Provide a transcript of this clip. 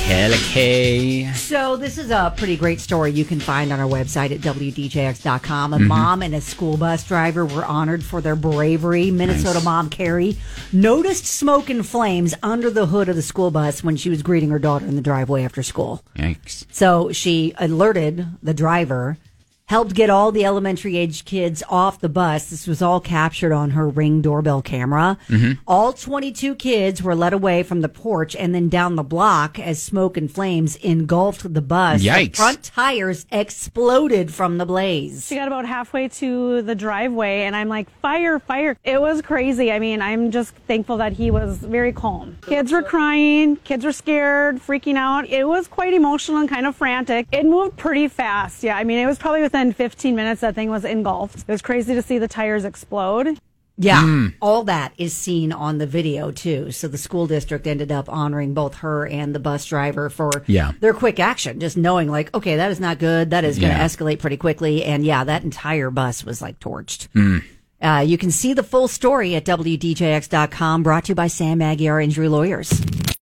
Kelly K. So this is a pretty great story you can find on our website at WDJX.com. A mom and a school bus driver were honored for their bravery. Minnesota mom Carrie noticed smoke and flames under the hood of the school bus when she was greeting her daughter in the driveway after school. Yikes. So she alerted the driver, helped get all the elementary age kids off the bus. This was all captured on her Ring doorbell camera. All 22 kids were led away from the porch and then down the block as smoke and flames engulfed the bus. Yikes. The front tires exploded from the blaze. She got about halfway to the driveway, and I'm like, fire, fire. It was crazy. I mean, I'm just thankful that he was very calm. Kids were crying. Kids were scared, freaking out. It was quite emotional and kind of frantic. It moved pretty fast. Yeah, I mean, it was probably within 15 minutes that thing was engulfed. It was crazy to see the tires explode. Yeah, all that is seen on the video, too. So the school district ended up honoring both her and the bus driver for their quick action, just knowing, like, okay, that is not good. That is going to escalate pretty quickly. And, yeah, that entire bus was, like, torched. You can see the full story at WDJX.com, brought to you by Sam Magyar Injury Lawyers.